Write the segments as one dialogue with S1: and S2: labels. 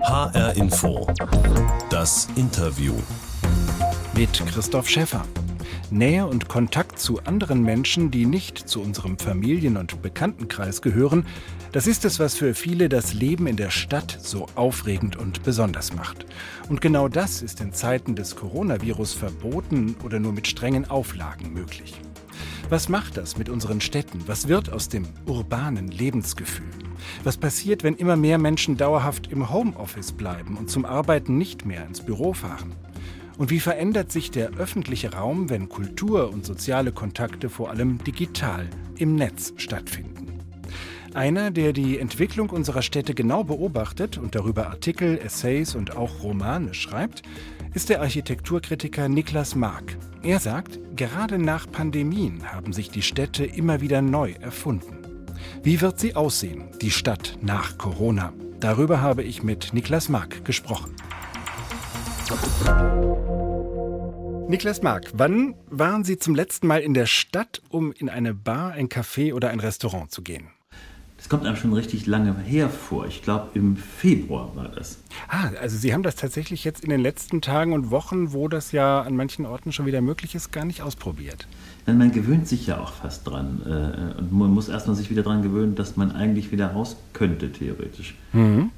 S1: HR Info. Das Interview.
S2: Mit Christoph Schäffer. Nähe und Kontakt zu anderen Menschen, die nicht zu unserem Familien- und Bekanntenkreis gehören, das ist es, was für viele das Leben in der Stadt so aufregend und besonders macht. Und genau das ist in Zeiten des Coronavirus verboten oder nur mit strengen Auflagen möglich. Was macht das mit unseren Städten? Was wird aus dem urbanen Lebensgefühl? Was passiert, wenn immer mehr Menschen dauerhaft im Homeoffice bleiben und zum Arbeiten nicht mehr ins Büro fahren? Und wie verändert sich der öffentliche Raum, wenn Kultur und soziale Kontakte vor allem digital im Netz stattfinden? Einer, der die Entwicklung unserer Städte genau beobachtet und darüber Artikel, Essays und auch Romane schreibt, ist der Architekturkritiker Niklas Mark. Er sagt, gerade nach Pandemien haben sich die Städte immer wieder neu erfunden. Wie wird sie aussehen, die Stadt nach Corona? Darüber habe ich mit Niklas Mark gesprochen. Niklas Mark, wann waren Sie zum letzten Mal in der Stadt, um in eine Bar, ein Café oder ein Restaurant zu gehen?
S3: Das kommt einem schon richtig lange her vor. Ich glaube, im Februar war das.
S2: Also Sie haben das tatsächlich jetzt in den letzten Tagen und Wochen, wo das ja an manchen Orten schon wieder möglich ist, gar nicht ausprobiert.
S3: Man gewöhnt sich ja auch fast dran. Und man muss erstmal sich wieder dran gewöhnen, dass man eigentlich wieder raus könnte, theoretisch.
S2: Mhm.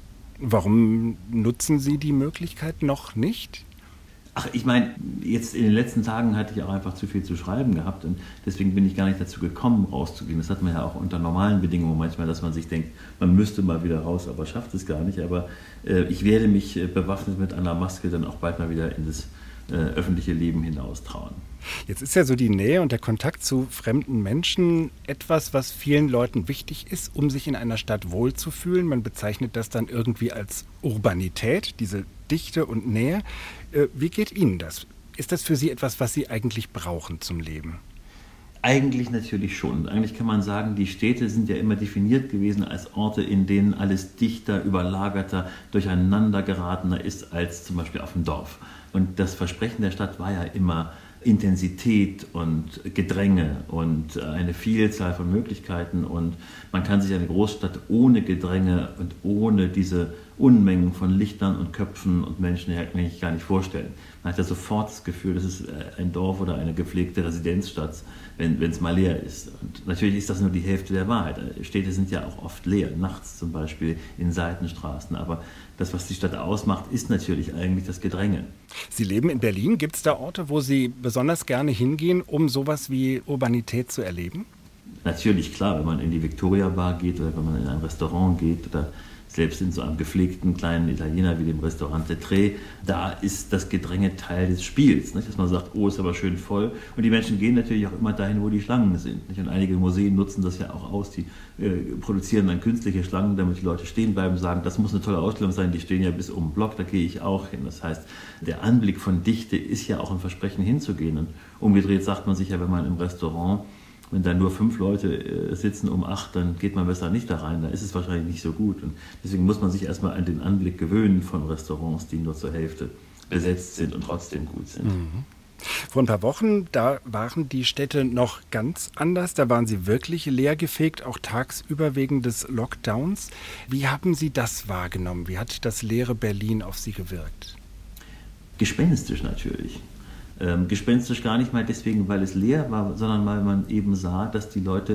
S2: Warum nutzen Sie die Möglichkeit noch nicht?
S3: Ach, ich meine, jetzt in den letzten Tagen hatte ich auch einfach zu viel zu schreiben gehabt und deswegen bin ich gar nicht dazu gekommen, rauszugehen. Das hat man ja auch unter normalen Bedingungen manchmal, dass man sich denkt, man müsste mal wieder raus, aber schafft es gar nicht. Aber ich werde mich bewaffnet mit einer Maske dann auch bald mal wieder in das öffentliche Leben hinaus trauen.
S2: Jetzt ist ja so die Nähe und der Kontakt zu fremden Menschen etwas, was vielen Leuten wichtig ist, um sich in einer Stadt wohlzufühlen. Man bezeichnet das dann irgendwie als Urbanität, diese Dichte und Nähe. Wie geht Ihnen das? Ist das für Sie etwas, was Sie eigentlich brauchen zum Leben?
S3: Eigentlich natürlich schon. Eigentlich kann man sagen, die Städte sind ja immer definiert gewesen als Orte, in denen alles dichter, überlagerter, durcheinander geratener ist als zum Beispiel auf dem Dorf. Und das Versprechen der Stadt war ja immer Intensität und Gedränge und eine Vielzahl von Möglichkeiten. Und man kann sich eine Großstadt ohne Gedränge und ohne diese Unmengen von Lichtern und Köpfen und Menschen eigentlich gar nicht vorstellen. Man hat ja sofort das Gefühl, das ist ein Dorf oder eine gepflegte Residenzstadt, wenn es mal leer ist. Und natürlich ist das nur die Hälfte der Wahrheit. Städte sind ja auch oft leer, nachts zum Beispiel in Seitenstraßen. Aber das, was die Stadt ausmacht, ist natürlich eigentlich das Gedränge.
S2: Sie leben in Berlin. Gibt es da Orte, wo Sie besonders gerne hingehen, um sowas wie Urbanität zu erleben?
S3: Natürlich, klar, wenn man in die Victoria Bar geht oder wenn man in ein Restaurant geht oder selbst in so einem gepflegten kleinen Italiener wie dem Restaurant Tetré, da ist das Gedränge Teil des Spiels, nicht? Dass man sagt, oh, ist aber schön voll. Und die Menschen gehen natürlich auch immer dahin, wo die Schlangen sind, nicht? Und einige Museen nutzen das ja auch aus, die produzieren dann künstliche Schlangen, damit die Leute stehen bleiben und sagen, das muss eine tolle Ausstellung sein, die stehen ja bis um den Block, da gehe ich auch hin. Das heißt, der Anblick von Dichte ist ja auch ein Versprechen hinzugehen. Und umgedreht sagt man sich ja, wenn man im Restaurant, wenn da nur 5 Leute sitzen um 8, dann geht man besser nicht da rein, da ist es wahrscheinlich nicht so gut. Und deswegen muss man sich erstmal an den Anblick gewöhnen von Restaurants, die nur zur Hälfte besetzt sind und trotzdem gut sind.
S2: Mhm. Vor ein paar Wochen, da waren die Städte noch ganz anders, da waren sie wirklich leergefegt, auch tagsüber wegen des Lockdowns. Wie haben Sie das wahrgenommen? Wie hat das leere Berlin auf Sie gewirkt?
S3: Gespenstisch natürlich. Gespenstisch gar nicht mal deswegen, weil es leer war, sondern weil man eben sah, dass die Leute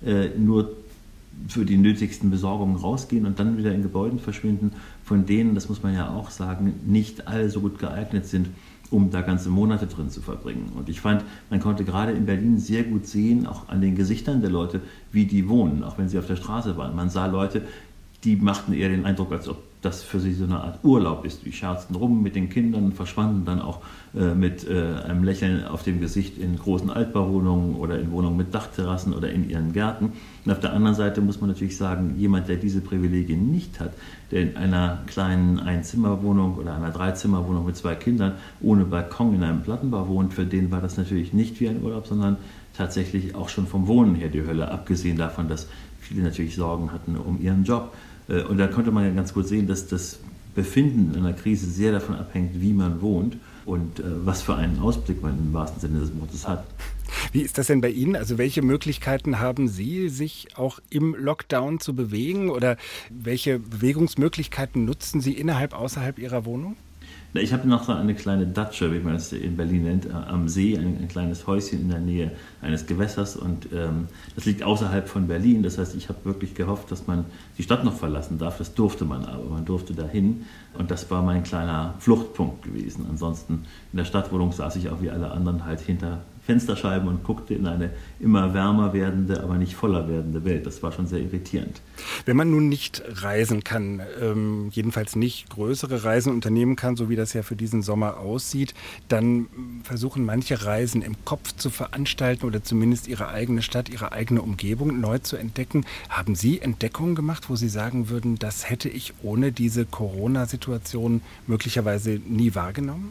S3: nur für die nötigsten Besorgungen rausgehen und dann wieder in Gebäuden verschwinden, von denen, das muss man ja auch sagen, nicht alle so gut geeignet sind, um da ganze Monate drin zu verbringen. Und ich fand, man konnte gerade in Berlin sehr gut sehen, auch an den Gesichtern der Leute, wie die wohnen, auch wenn sie auf der Straße waren. Man sah Leute, die machten eher den Eindruck, als ob das für sie so eine Art Urlaub ist. Die scherzten rum mit den Kindern, verschwanden dann auch mit einem Lächeln auf dem Gesicht in großen Altbauwohnungen oder in Wohnungen mit Dachterrassen oder in ihren Gärten. Und auf der anderen Seite muss man natürlich sagen, jemand, der diese Privilegien nicht hat, der in einer kleinen Einzimmerwohnung oder einer Dreizimmerwohnung mit 2 Kindern ohne Balkon in einem Plattenbau wohnt, für den war das natürlich nicht wie ein Urlaub, sondern tatsächlich auch schon vom Wohnen her die Hölle, abgesehen davon, dass viele natürlich Sorgen hatten um ihren Job. Und da konnte man ja ganz gut sehen, dass das Befinden in einer Krise sehr davon abhängt, wie man wohnt und was für einen Ausblick man im wahrsten Sinne des Wortes hat.
S2: Wie ist das denn bei Ihnen? Also welche Möglichkeiten haben Sie, sich auch im Lockdown zu bewegen? Oder welche Bewegungsmöglichkeiten nutzen Sie außerhalb Ihrer Wohnung?
S3: Ich habe noch so eine kleine Datsche, wie man es in Berlin nennt, am See, ein kleines Häuschen in der Nähe eines Gewässers und das liegt außerhalb von Berlin. Das heißt, ich habe wirklich gehofft, dass man die Stadt noch verlassen darf. Das durfte man aber, man durfte dahin und das war mein kleiner Fluchtpunkt gewesen. Ansonsten in der Stadtwohnung saß ich auch wie alle anderen halt hinter Fensterscheiben und guckte in eine immer wärmer werdende, aber nicht voller werdende Welt. Das war schon sehr irritierend.
S2: Wenn man nun nicht reisen kann, jedenfalls nicht größere Reisen unternehmen kann, so wie das ja für diesen Sommer aussieht, dann versuchen manche Reisen im Kopf zu veranstalten oder zumindest ihre eigene Stadt, ihre eigene Umgebung neu zu entdecken. Haben Sie Entdeckungen gemacht, wo Sie sagen würden, das hätte ich ohne diese Corona-Situation möglicherweise nie wahrgenommen?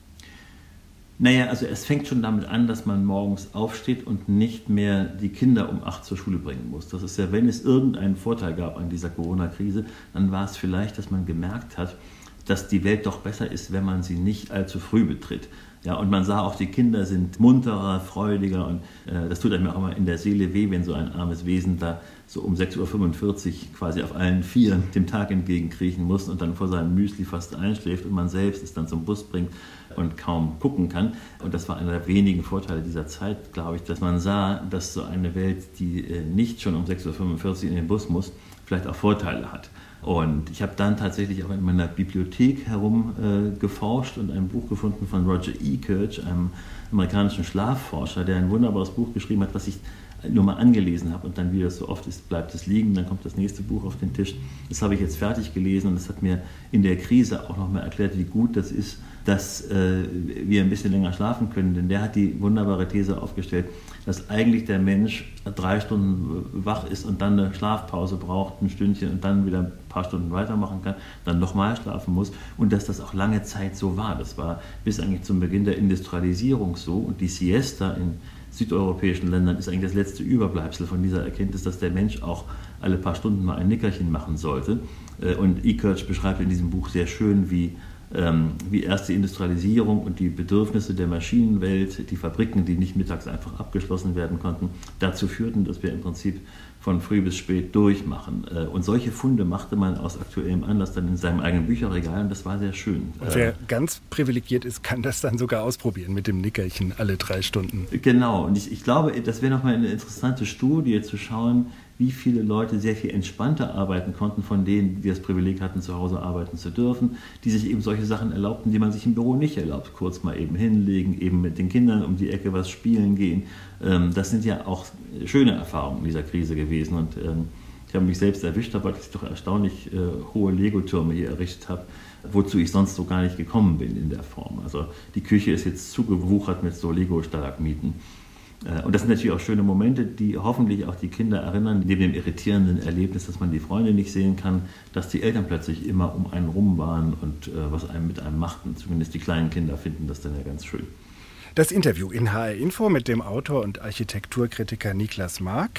S3: Naja, also es fängt schon damit an, dass man morgens aufsteht und nicht mehr die Kinder um 8 zur Schule bringen muss. Das ist ja, wenn es irgendeinen Vorteil gab an dieser Corona-Krise, dann war es vielleicht, dass man gemerkt hat, dass die Welt doch besser ist, wenn man sie nicht allzu früh betritt. Ja, und man sah auch, die Kinder sind munterer, freudiger und das tut einem auch immer in der Seele weh, wenn so ein armes Wesen da so um 6:45 Uhr quasi auf allen Vieren dem Tag entgegenkriechen muss und dann vor seinem Müsli fast einschläft und man selbst es dann zum Bus bringt und kaum gucken kann. Und das war einer der wenigen Vorteile dieser Zeit, glaube ich, dass man sah, dass so eine Welt, die nicht schon um 6:45 Uhr in den Bus muss, vielleicht auch Vorteile hat. Und ich habe dann tatsächlich auch in meiner Bibliothek geforscht und ein Buch gefunden von Roger Ekirch, einem amerikanischen Schlafforscher, der ein wunderbares Buch geschrieben hat, was ich nur mal angelesen habe und dann, wie das so oft ist, bleibt es liegen, dann kommt das nächste Buch auf den Tisch. Das habe ich jetzt fertig gelesen und das hat mir in der Krise auch nochmal erklärt, wie gut das ist, dass wir ein bisschen länger schlafen können. Denn der hat die wunderbare These aufgestellt, dass eigentlich der Mensch 3 Stunden wach ist und dann eine Schlafpause braucht, ein Stündchen und dann wieder ein paar Stunden weitermachen kann, dann nochmal schlafen muss und dass das auch lange Zeit so war. Das war bis eigentlich zum Beginn der Industrialisierung so und die Siesta in südeuropäischen Ländern ist eigentlich das letzte Überbleibsel von dieser Erkenntnis, dass der Mensch auch alle paar Stunden mal ein Nickerchen machen sollte. Und Ekirch beschreibt in diesem Buch sehr schön, wie erst die Industrialisierung und die Bedürfnisse der Maschinenwelt, die Fabriken, die nicht mittags einfach abgeschlossen werden konnten, dazu führten, dass wir im Prinzip von früh bis spät durchmachen. Und solche Funde machte man aus aktuellem Anlass dann in seinem eigenen Bücherregal und das war sehr schön.
S2: Und wer ganz privilegiert ist, kann das dann sogar ausprobieren mit dem Nickerchen alle 3 Stunden.
S3: Genau, und ich glaube, das wäre nochmal eine interessante Studie zu schauen, wie viele Leute sehr viel entspannter arbeiten konnten von denen, die das Privileg hatten, zu Hause arbeiten zu dürfen, die sich eben solche Sachen erlaubten, die man sich im Büro nicht erlaubt. Kurz mal eben hinlegen, eben mit den Kindern um die Ecke was spielen gehen. Das sind ja auch schöne Erfahrungen in dieser Krise gewesen. Und ich habe mich selbst erwischt, weil ich doch erstaunlich hohe Lego-Türme hier errichtet habe, wozu ich sonst so gar nicht gekommen bin in der Form. Also die Küche ist jetzt zugewuchert mit so Lego-Stalagmiten. Und das sind natürlich auch schöne Momente, die hoffentlich auch die Kinder erinnern, neben dem irritierenden Erlebnis, dass man die Freunde nicht sehen kann, dass die Eltern plötzlich immer um einen rum waren und was einem mit einem machten. Zumindest die kleinen Kinder finden das dann ja ganz schön.
S2: Das Interview in HR Info mit dem Autor und Architekturkritiker Niklas Mark,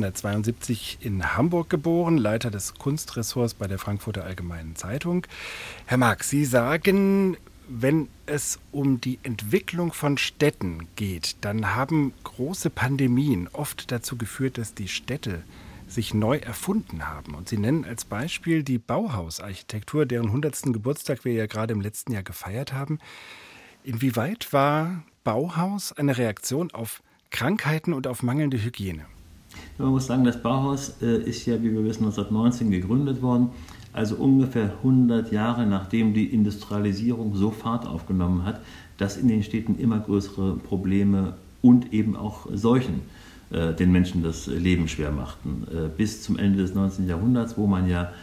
S2: 1972 in Hamburg geboren, Leiter des Kunstressorts bei der Frankfurter Allgemeinen Zeitung. Herr Mark, Sie sagen, wenn es um die Entwicklung von Städten geht, dann haben große Pandemien oft dazu geführt, dass die Städte sich neu erfunden haben. Und Sie nennen als Beispiel die Bauhausarchitektur, deren 100. Geburtstag wir ja gerade im letzten Jahr gefeiert haben. Inwieweit war Bauhaus eine Reaktion auf Krankheiten und auf mangelnde Hygiene?
S3: Man muss sagen, das Bauhaus ist ja, wie wir wissen, 1919 gegründet worden. Also ungefähr 100 Jahre nachdem die Industrialisierung so Fahrt aufgenommen hat, dass in den Städten immer größere Probleme und eben auch Seuchen den Menschen das Leben schwer machten. Bis zum Ende des 19. Jahrhunderts, wo man ja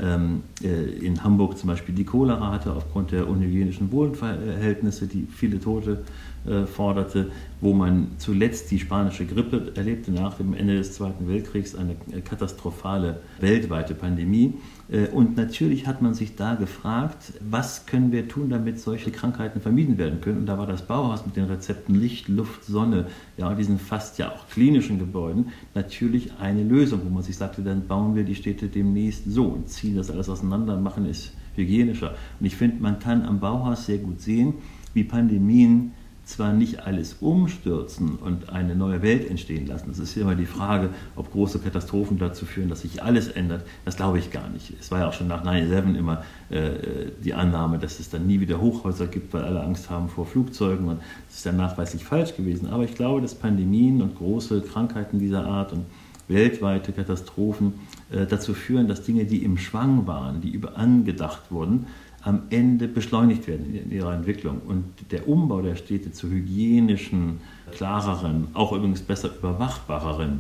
S3: in Hamburg zum Beispiel die Cholera hatte aufgrund der unhygienischen Wohnverhältnisse, die viele Tote forderte, wo man zuletzt die spanische Grippe erlebte nach dem Ende des Zweiten Weltkriegs, eine katastrophale weltweite Pandemie. Und natürlich hat man sich da gefragt, was können wir tun, damit solche Krankheiten vermieden werden können. Und da war das Bauhaus mit den Rezepten Licht, Luft, Sonne, ja, und diesen fast ja auch klinischen Gebäuden natürlich eine Lösung, wo man sich sagte, dann bauen wir die Städte demnächst so und ziehen das alles auseinander, machen es hygienischer. Und ich finde, man kann am Bauhaus sehr gut sehen, wie Pandemien zwar nicht alles umstürzen und eine neue Welt entstehen lassen. Es ist immer die Frage, ob große Katastrophen dazu führen, dass sich alles ändert. Das glaube ich gar nicht. Es war ja auch schon nach 9/11 immer die Annahme, dass es dann nie wieder Hochhäuser gibt, weil alle Angst haben vor Flugzeugen. Und das ist dann nachweislich falsch gewesen. Aber ich glaube, dass Pandemien und große Krankheiten dieser Art und weltweite Katastrophen dazu führen, dass Dinge, die im Schwang waren, die angedacht wurden, am Ende beschleunigt werden in ihrer Entwicklung. Und der Umbau der Städte zu hygienischen, klareren, auch übrigens besser überwachbareren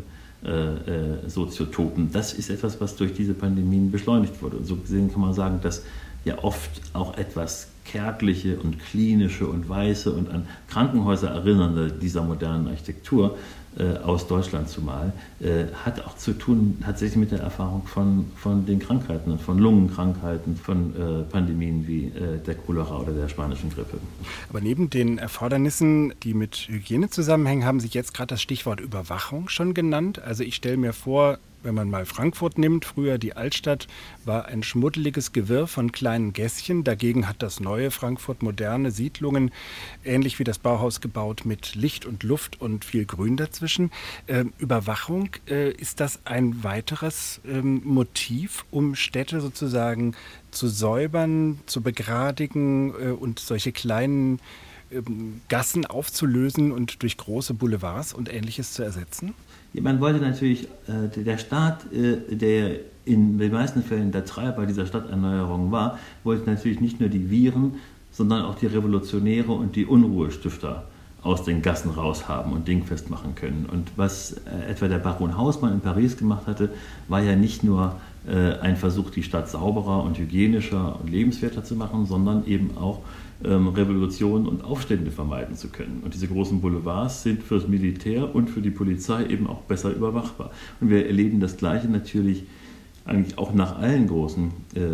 S3: Soziotopen, das ist etwas, was durch diese Pandemien beschleunigt wurde. Und so gesehen kann man sagen, dass ja oft auch etwas kärgliche und klinische und weiße und an Krankenhäuser erinnernde dieser modernen Architektur aus Deutschland zumal, hat auch zu tun tatsächlich mit der Erfahrung von den Krankheiten, von Lungenkrankheiten, von Pandemien wie der Cholera oder der spanischen Grippe.
S2: Aber neben den Erfordernissen, die mit Hygiene zusammenhängen, haben Sie jetzt gerade das Stichwort Überwachung schon genannt. Also ich stelle mir vor, wenn man mal Frankfurt nimmt, früher die Altstadt war ein schmuddeliges Gewirr von kleinen Gässchen. Dagegen hat das neue Frankfurt moderne Siedlungen, ähnlich wie das Bauhaus, gebaut mit Licht und Luft und viel Grün dazwischen. Überwachung, ist das ein weiteres Motiv, um Städte sozusagen zu säubern, zu begradigen und solche kleinen Gassen aufzulösen und durch große Boulevards und Ähnliches zu ersetzen?
S3: Man wollte natürlich, der Staat, der in den meisten Fällen der Treiber dieser Stadterneuerung war, wollte natürlich nicht nur die Viren, sondern auch die Revolutionäre und die Unruhestifter aus den Gassen raushaben und dingfest machen können. Und was etwa der Baron Haussmann in Paris gemacht hatte, war ja nicht nur ein Versuch, die Stadt sauberer und hygienischer und lebenswerter zu machen, sondern eben auch Revolutionen und Aufstände vermeiden zu können. Und diese großen Boulevards sind für das Militär und für die Polizei eben auch besser überwachbar. Und wir erleben das Gleiche natürlich eigentlich auch nach allen großen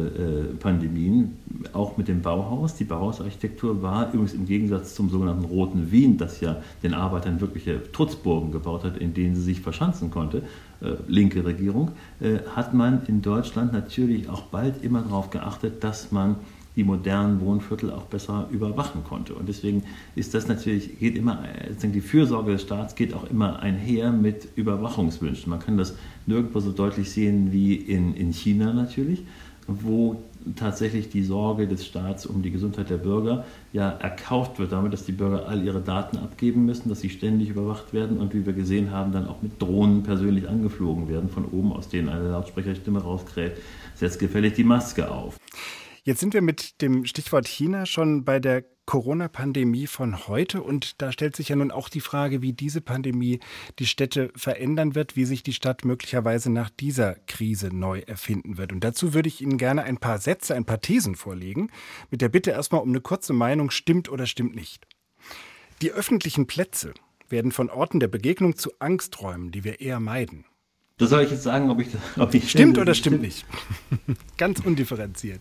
S3: Pandemien, auch mit dem Bauhaus. Die Bauhausarchitektur war übrigens im Gegensatz zum sogenannten Roten Wien, das ja den Arbeitern wirkliche Trutzburgen gebaut hat, in denen sie sich verschanzen konnte, linke Regierung, hat man in Deutschland natürlich auch bald immer darauf geachtet, dass man die modernen Wohnviertel auch besser überwachen konnte. Und deswegen ist das natürlich, die Fürsorge des Staats geht auch immer einher mit Überwachungswünschen. Man kann das nirgendwo so deutlich sehen wie in China natürlich, wo tatsächlich die Sorge des Staats um die Gesundheit der Bürger ja erkauft wird damit, dass die Bürger all ihre Daten abgeben müssen, dass sie ständig überwacht werden und wie wir gesehen haben, dann auch mit Drohnen persönlich angeflogen werden, von oben, aus denen eine Lautsprecherstimme rauskräht, setzt gefällig die Maske auf.
S2: Jetzt sind wir mit dem Stichwort China schon bei der Corona-Pandemie von heute und da stellt sich ja nun auch die Frage, wie diese Pandemie die Städte verändern wird, wie sich die Stadt möglicherweise nach dieser Krise neu erfinden wird. Und dazu würde ich Ihnen gerne ein paar Sätze, ein paar Thesen vorlegen, mit der Bitte erstmal um eine kurze Meinung, stimmt oder stimmt nicht. Die öffentlichen Plätze werden von Orten der Begegnung zu Angsträumen, die wir eher meiden.
S3: Das soll ich jetzt sagen, ob ich
S2: stimmt oder stimmt nicht? Ganz undifferenziert.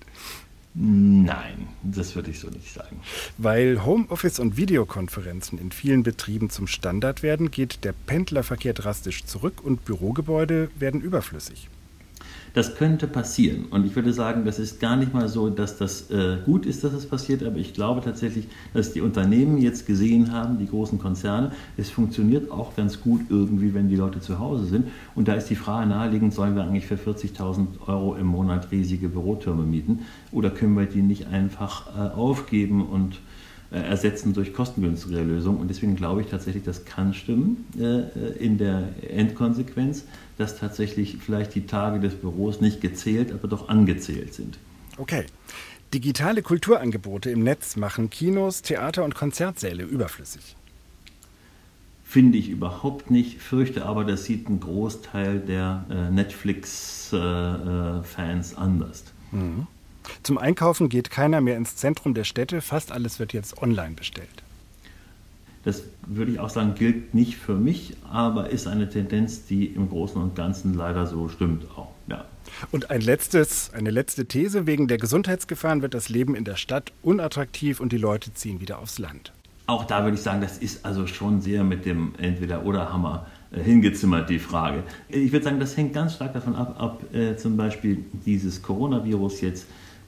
S3: Nein, das würde ich so nicht sagen.
S2: Weil Homeoffice und Videokonferenzen in vielen Betrieben zum Standard werden, geht der Pendlerverkehr drastisch zurück und Bürogebäude werden überflüssig.
S3: Das könnte passieren. Und ich würde sagen, das ist gar nicht mal so, dass das gut ist, dass es passiert. Aber ich glaube tatsächlich, dass die Unternehmen jetzt gesehen haben, die großen Konzerne, es funktioniert auch ganz gut irgendwie, wenn die Leute zu Hause sind. Und da ist die Frage naheliegend, sollen wir eigentlich für 40.000 € im Monat riesige Bürotürme mieten? Oder können wir die nicht einfach aufgeben und ersetzen durch kostengünstigere Lösungen. Und deswegen glaube ich tatsächlich, das kann stimmen in der Endkonsequenz, dass tatsächlich vielleicht die Tage des Büros nicht gezählt, aber doch angezählt sind.
S2: Okay. Digitale Kulturangebote im Netz machen Kinos, Theater und Konzertsäle überflüssig.
S3: Finde ich überhaupt nicht, fürchte aber, das sieht ein Großteil der Netflix-Fans anders.
S2: Mhm. Zum Einkaufen geht keiner mehr ins Zentrum der Städte, fast alles wird jetzt online bestellt.
S3: Das würde ich auch sagen, gilt nicht für mich, aber ist eine Tendenz, die im Großen und Ganzen leider so stimmt auch. Ja.
S2: Und eine letzte These, wegen der Gesundheitsgefahren wird das Leben in der Stadt unattraktiv und die Leute ziehen wieder aufs Land.
S3: Auch da würde ich sagen, das ist also schon sehr mit dem Entweder-oder-Hammer hingezimmert, die Frage. Ich würde sagen, das hängt ganz stark davon ab, ob zum Beispiel dieses Coronavirus jetzt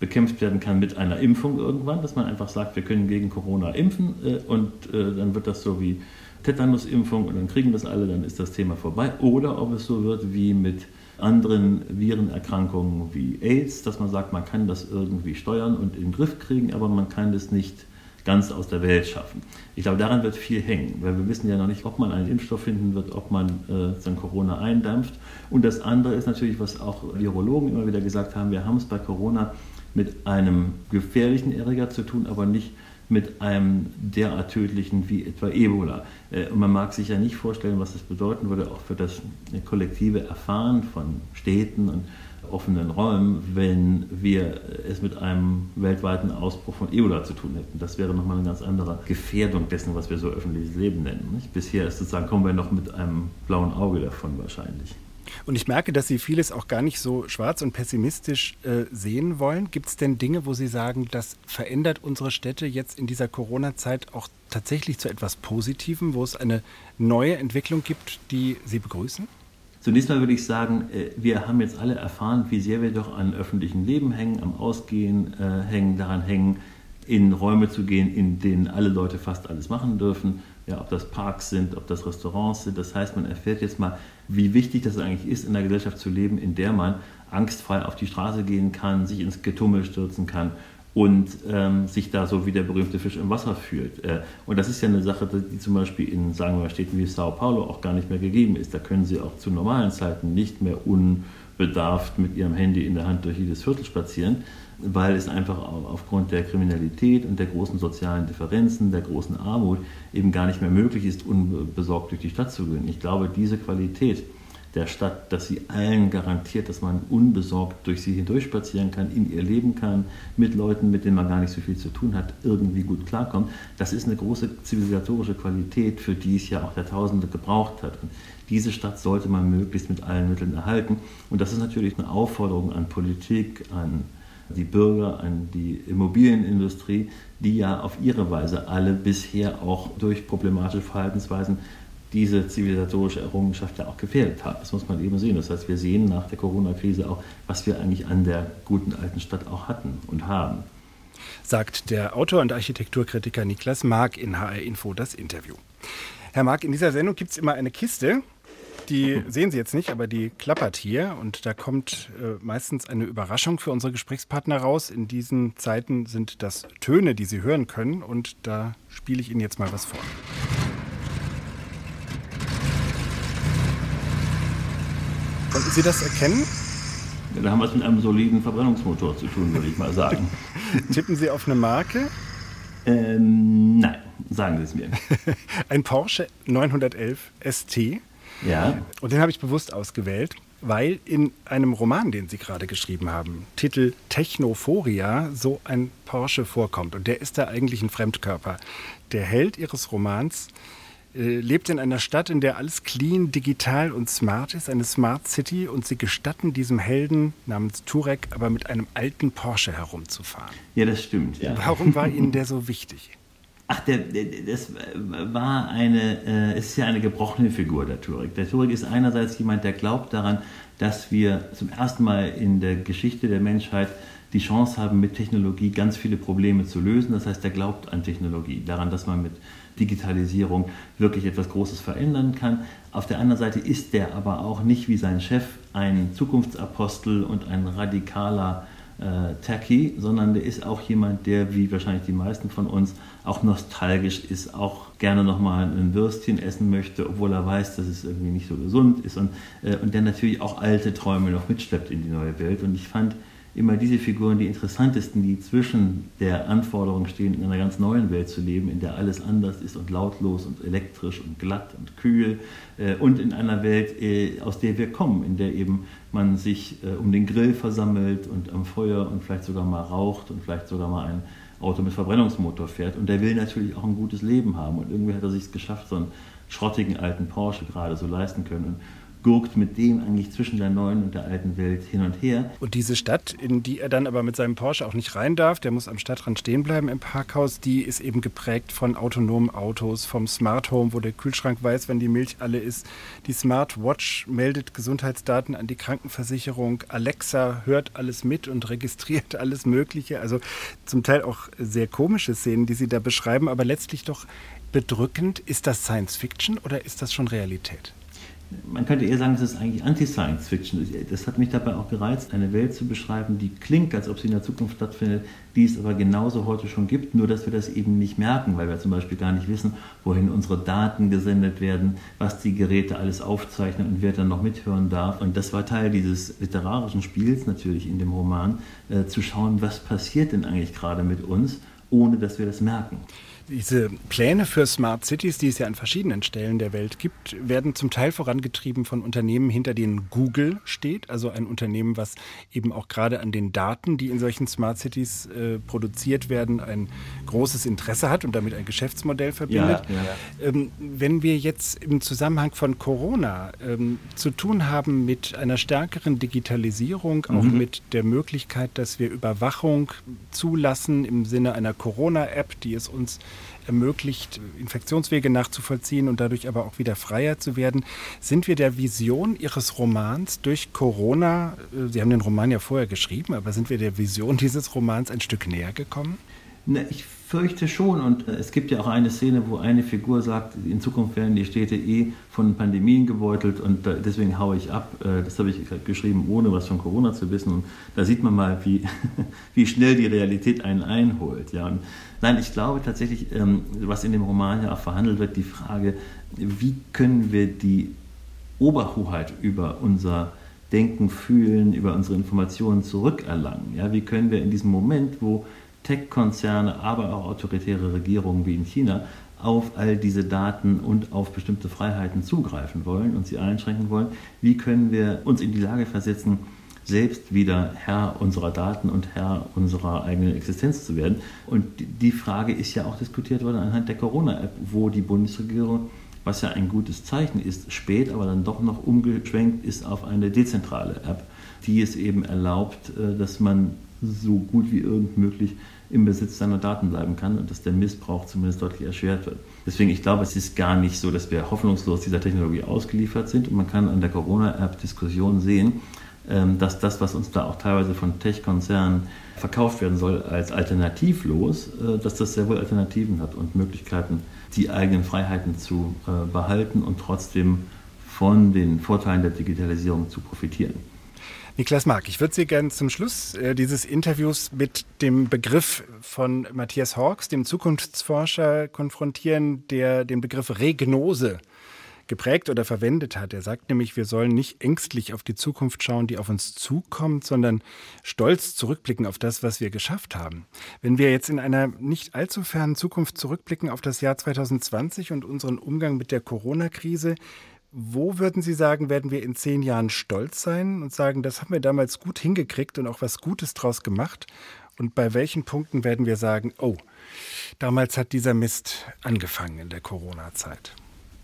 S3: bekämpft werden kann mit einer Impfung irgendwann, dass man einfach sagt, wir können gegen Corona impfen und dann wird das so wie Tetanusimpfung und dann kriegen das alle, dann ist das Thema vorbei. Oder ob es so wird wie mit anderen Virenerkrankungen wie AIDS, dass man sagt, man kann das irgendwie steuern und in den Griff kriegen, aber man kann das nicht ganz aus der Welt schaffen. Ich glaube, daran wird viel hängen, weil wir wissen ja noch nicht, ob man einen Impfstoff finden wird, ob man dann Corona eindampft. Und das andere ist natürlich, was auch Virologen immer wieder gesagt haben, wir haben es bei Corona mit einem gefährlichen Erreger zu tun, aber nicht mit einem derart tödlichen wie etwa Ebola. Und man mag sich ja nicht vorstellen, was das bedeuten würde, auch für das kollektive Erfahren von Städten und offenen Räumen, wenn wir es mit einem weltweiten Ausbruch von Ebola zu tun hätten. Das wäre nochmal eine ganz andere Gefährdung dessen, was wir so öffentliches Leben nennen. Nicht? Bisher ist sozusagen, kommen wir noch mit einem blauen Auge davon wahrscheinlich.
S2: Und ich merke, dass Sie vieles auch gar nicht so schwarz und pessimistisch sehen wollen. Gibt es denn Dinge, wo Sie sagen, das verändert unsere Städte jetzt in dieser Corona-Zeit auch tatsächlich zu etwas Positivem, wo es eine neue Entwicklung gibt, die Sie begrüßen?
S3: Zunächst mal würde ich sagen, wir haben jetzt alle erfahren, wie sehr wir doch an öffentlichem Leben hängen, am Ausgehen daran hängen, in Räume zu gehen, in denen alle Leute fast alles machen dürfen. Ja, ob das Parks sind, ob das Restaurants sind. Das heißt, man erfährt jetzt mal, wie wichtig das eigentlich ist, in einer Gesellschaft zu leben, in der man angstfrei auf die Straße gehen kann, sich ins Getummel stürzen kann und sich da so wie der berühmte Fisch im Wasser fühlt. Und das ist ja eine Sache, die zum Beispiel in, sagen wir mal, Städten wie Sao Paulo auch gar nicht mehr gegeben ist. Da können Sie auch zu normalen Zeiten nicht mehr unbedarft mit Ihrem Handy in der Hand durch jedes Viertel spazieren, weil es einfach aufgrund der Kriminalität und der großen sozialen Differenzen, der großen Armut eben gar nicht mehr möglich ist, unbesorgt durch die Stadt zu gehen. Ich glaube, diese Qualität der Stadt, dass sie allen garantiert, dass man unbesorgt durch sie hindurch spazieren kann, in ihr leben kann, mit Leuten, mit denen man gar nicht so viel zu tun hat, irgendwie gut klarkommt, das ist eine große zivilisatorische Qualität, für die es ja auch Jahrtausende gebraucht hat. Und diese Stadt sollte man möglichst mit allen Mitteln erhalten. Und das ist natürlich eine Aufforderung an Politik, an die Bürger, an die Immobilienindustrie, die ja auf ihre Weise alle bisher auch durch problematische Verhaltensweisen diese zivilisatorische Errungenschaft ja auch gefährdet haben. Das muss man eben sehen. Das heißt, wir sehen nach der Corona-Krise auch, was wir eigentlich an der guten alten Stadt auch hatten und haben.
S2: Sagt der Autor und Architekturkritiker Niklas Mark in HR Info das Interview. Herr Mark, in dieser Sendung gibt es immer eine Kiste. Die sehen Sie jetzt nicht, aber die klappert hier und da kommt meistens eine Überraschung für unsere Gesprächspartner raus. In diesen Zeiten sind das Töne, die Sie hören können und da spiele ich Ihnen jetzt mal was vor. Konnten Sie das erkennen?
S3: Ja, da haben wir es mit einem soliden Verbrennungsmotor zu tun, würde ich mal sagen.
S2: Tippen Sie auf eine Marke?
S3: Nein, sagen Sie es mir.
S2: Ein Porsche 911 ST.
S3: Ja.
S2: Und den habe ich bewusst ausgewählt, weil in einem Roman, den Sie gerade geschrieben haben, Titel Technophoria, so ein Porsche vorkommt. Und der ist da eigentlich ein Fremdkörper. Der Held Ihres Romans lebt in einer Stadt, in der alles clean, digital und smart ist, eine Smart City. Und Sie gestatten diesem Helden namens Turek aber mit einem alten Porsche herumzufahren.
S3: Ja, das stimmt. Ja.
S2: Warum war Ihnen der so wichtig?
S3: Ach, das war es ist ja eine gebrochene Figur, der Turek. Der Turek ist einerseits jemand, der glaubt daran, dass wir zum ersten Mal in der Geschichte der Menschheit die Chance haben, mit Technologie ganz viele Probleme zu lösen. Das heißt, er glaubt an Technologie, daran, dass man mit Digitalisierung wirklich etwas Großes verändern kann. Auf der anderen Seite ist der aber auch nicht wie sein Chef ein Zukunftsapostel und ein radikaler Techie, sondern der ist auch jemand, der, wie wahrscheinlich die meisten von uns, auch nostalgisch ist, auch gerne nochmal ein Würstchen essen möchte, obwohl er weiß, dass es irgendwie nicht so gesund ist und der natürlich auch alte Träume noch mitschleppt in die neue Welt. Und ich fand immer diese Figuren die interessantesten, die zwischen der Anforderung stehen, in einer ganz neuen Welt zu leben, in der alles anders ist und lautlos und elektrisch und glatt und kühl und in einer Welt, aus der wir kommen, in der eben man sich um den Grill versammelt und am Feuer und vielleicht sogar mal raucht und vielleicht sogar mal ein Auto mit Verbrennungsmotor fährt. Und der will natürlich auch ein gutes Leben haben. Und irgendwie hat er sich es geschafft, so einen schrottigen alten Porsche gerade so leisten können. gurkt mit dem eigentlich zwischen der neuen und der alten Welt hin und her.
S2: Und diese Stadt, in die er dann aber mit seinem Porsche auch nicht rein darf, der muss am Stadtrand stehen bleiben im Parkhaus, die ist eben geprägt von autonomen Autos, vom Smart Home, wo der Kühlschrank weiß, wenn die Milch alle ist. Die Smartwatch meldet Gesundheitsdaten an die Krankenversicherung. Alexa hört alles mit und registriert alles Mögliche. Also zum Teil auch sehr komische Szenen, die Sie da beschreiben, aber letztlich doch bedrückend. Ist das Science Fiction oder ist das schon Realität?
S3: Man könnte eher sagen, es ist eigentlich Anti-Science-Fiction. Das hat mich dabei auch gereizt, eine Welt zu beschreiben, die klingt, als ob sie in der Zukunft stattfindet, die es aber genauso heute schon gibt, nur dass wir das eben nicht merken, weil wir zum Beispiel gar nicht wissen, wohin unsere Daten gesendet werden, was die Geräte alles aufzeichnen und wer dann noch mithören darf. Und das war Teil dieses literarischen Spiels natürlich in dem Roman, zu schauen, was passiert denn eigentlich gerade mit uns, ohne dass wir das merken.
S2: Diese Pläne für Smart Cities, die es ja an verschiedenen Stellen der Welt gibt, werden zum Teil vorangetrieben von Unternehmen, hinter denen Google steht. Also ein Unternehmen, was eben auch gerade an den Daten, die in solchen Smart Cities produziert werden, ein großes Interesse hat und damit ein Geschäftsmodell verbindet. Ja. Wenn wir jetzt im Zusammenhang von Corona zu tun haben mit einer stärkeren Digitalisierung, auch mit der Möglichkeit, dass wir Überwachung zulassen im Sinne einer Corona-App, die es uns ermöglicht, Infektionswege nachzuvollziehen und dadurch aber auch wieder freier zu werden. Sind wir der Vision Ihres Romans durch Corona, Sie haben den Roman ja vorher geschrieben, aber sind wir der Vision dieses Romans ein Stück näher gekommen?
S3: Ne, ich fürchte schon, und es gibt ja auch eine Szene, wo eine Figur sagt, in Zukunft werden die Städte von Pandemien gebeutelt und deswegen haue ich ab. Das habe ich geschrieben, ohne was von Corona zu wissen. Und da sieht man mal, wie schnell die Realität einen einholt. Ja. Und nein, ich glaube tatsächlich, was in dem Roman ja auch verhandelt wird, die Frage, wie können wir die Oberhoheit über unser Denken, Fühlen, über unsere Informationen zurückerlangen? Ja, wie können wir in diesem Moment, wo Tech-Konzerne, aber auch autoritäre Regierungen wie in China auf all diese Daten und auf bestimmte Freiheiten zugreifen wollen und sie einschränken wollen, wie können wir uns in die Lage versetzen, selbst wieder Herr unserer Daten und Herr unserer eigenen Existenz zu werden? Und die Frage ist ja auch diskutiert worden anhand der Corona-App, wo die Bundesregierung, was ja ein gutes Zeichen ist, spät aber dann doch noch umgeschwenkt ist auf eine dezentrale App, die es eben erlaubt, dass man so gut wie irgend möglich im Besitz seiner Daten bleiben kann und dass der Missbrauch zumindest deutlich erschwert wird. Deswegen, ich glaube, es ist gar nicht so, dass wir hoffnungslos dieser Technologie ausgeliefert sind und man kann an der Corona-App-Diskussion sehen, dass das, was uns da auch teilweise von Tech-Konzernen verkauft werden soll als alternativlos, dass das sehr wohl Alternativen hat und Möglichkeiten, die eigenen Freiheiten zu behalten und trotzdem von den Vorteilen der Digitalisierung zu profitieren.
S2: Niklas Mark, ich würde Sie gerne zum Schluss dieses Interviews mit dem Begriff von Matthias Hawkes, dem Zukunftsforscher, konfrontieren, der den Begriff Regnose geprägt oder verwendet hat. Er sagt nämlich, wir sollen nicht ängstlich auf die Zukunft schauen, die auf uns zukommt, sondern stolz zurückblicken auf das, was wir geschafft haben. Wenn wir jetzt in einer nicht allzu fernen Zukunft zurückblicken auf das Jahr 2020 und unseren Umgang mit der Corona-Krise, wo würden Sie sagen, werden wir in 10 Jahren stolz sein und sagen, das haben wir damals gut hingekriegt und auch was Gutes draus gemacht? Und bei welchen Punkten werden wir sagen, oh, damals hat dieser Mist angefangen in der Corona-Zeit?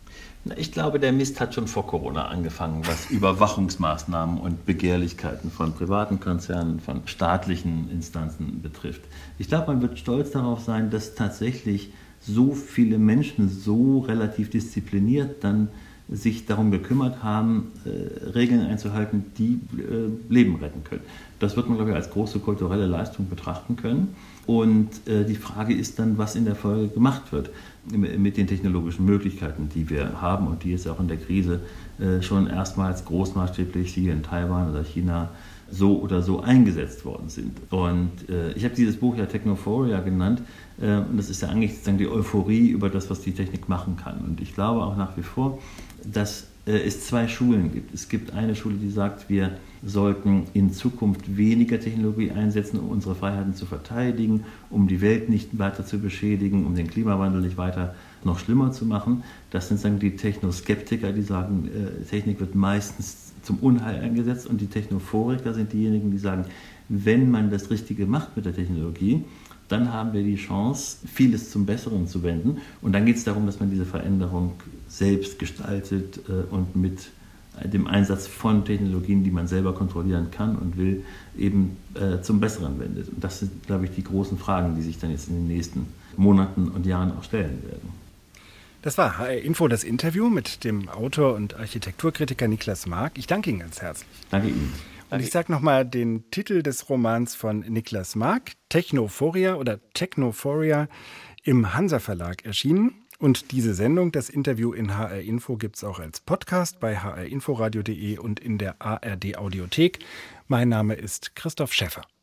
S3: Ich glaube, der Mist hat schon vor Corona angefangen, was Überwachungsmaßnahmen und Begehrlichkeiten von privaten Konzernen, von staatlichen Instanzen betrifft. Ich glaube, man wird stolz darauf sein, dass tatsächlich so viele Menschen so relativ diszipliniert dann sich darum gekümmert haben, Regeln einzuhalten, die Leben retten können. Das wird man, glaube ich, als große kulturelle Leistung betrachten können. Und die Frage ist dann, was in der Folge gemacht wird mit den technologischen Möglichkeiten, die wir haben und die jetzt auch in der Krise schon erstmals großmaßstäblich hier in Taiwan oder China so oder so eingesetzt worden sind. Und ich habe dieses Buch ja Technophoria genannt. Und das ist ja eigentlich sozusagen die Euphorie über das, was die Technik machen kann. Und ich glaube auch nach wie vor, dass es 2 Schulen gibt. Es gibt eine Schule, die sagt, wir sollten in Zukunft weniger Technologie einsetzen, um unsere Freiheiten zu verteidigen, um die Welt nicht weiter zu beschädigen, um den Klimawandel nicht weiter noch schlimmer zu machen. Das sind sagen die Technoskeptiker, die sagen, Technik wird meistens zum Unheil eingesetzt, und die Technophoriker sind diejenigen, die sagen, wenn man das Richtige macht mit der Technologie, dann haben wir die Chance, vieles zum Besseren zu wenden. Und dann geht es darum, dass man diese Veränderung selbst gestaltet und mit dem Einsatz von Technologien, die man selber kontrollieren kann und will, eben zum Besseren wendet. Und das sind, glaube ich, die großen Fragen, die sich dann jetzt in den nächsten Monaten und Jahren auch stellen werden.
S2: Das war HR Info, das Interview mit dem Autor und Architekturkritiker Niklas Mark. Ich danke Ihnen ganz herzlich.
S3: Danke Ihnen.
S2: Und ich sage nochmal den Titel des Romans von Niklas Mark, Technophoria oder Technophoria, im Hansa Verlag erschienen. Und diese Sendung, das Interview in HR Info, gibt es auch als Podcast bei hrinforadio.de und in der ARD Audiothek. Mein Name ist Christoph Schäffer.